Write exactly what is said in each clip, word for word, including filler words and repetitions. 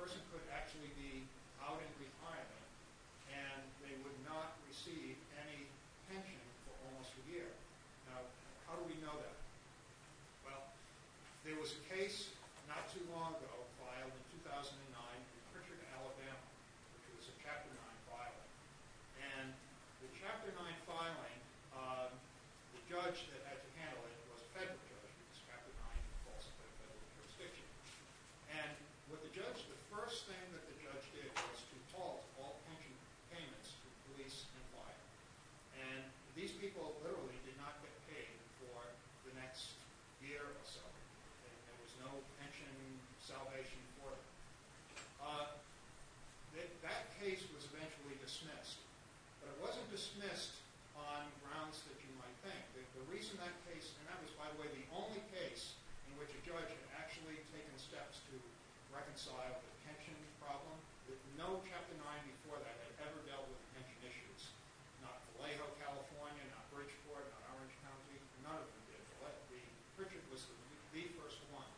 person could actually be out in retirement and they would not receive any pension for almost a year. Now, how do we know that? Well, there was a case not too long ago filed in two thousand nine in Pritchard, Alabama, which was a Chapter nine filing. And the Chapter nine filing, um, the judge that had to handle it was a federal judge, because Chapter nine falls under federal jurisdiction. And what the judge, the first thing that the judge did was to halt all pension payments to police and fire. And these people literally did not get paid for the next year or so. And there was no pension salvation for them. Uh, that, that case was eventually dismissed. But it wasn't dismissed on grounds that you might think. The, the reason that case, and that was, by the way, the only case in which a judge had actually taken steps to reconcile the pension problem. No Chapter nine before that had ever dealt with pension issues. Not Vallejo, California, not Bridgeport, not Orange County. None of them did. The, Pritchard was the, the first one.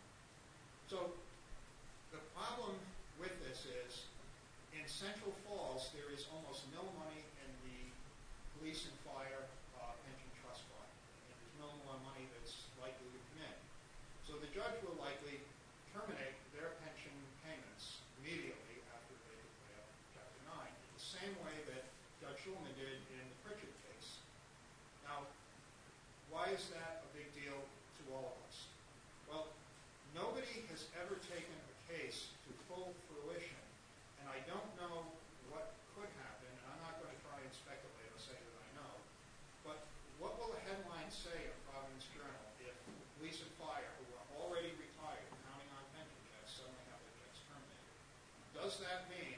So the problem with this is, in Central Falls, there is almost no money in the police and fire uh, pension trust fund. And there's no more money that's likely to come in. So the judge will likely terminate their pension payments immediately after they declare Chapter nine, in the same way that Judge Shulman did in the Pritchard case. Now, why is that a big deal to all of us? Well, nobody has ever taken a case to full fruition, and I don't know what could happen, and I'm not going to try and speculate or say that I know, but what will the headline say in Providence Journal if police and fire, who are already retired, counting on pension checks, suddenly have their checks terminated? Does that mean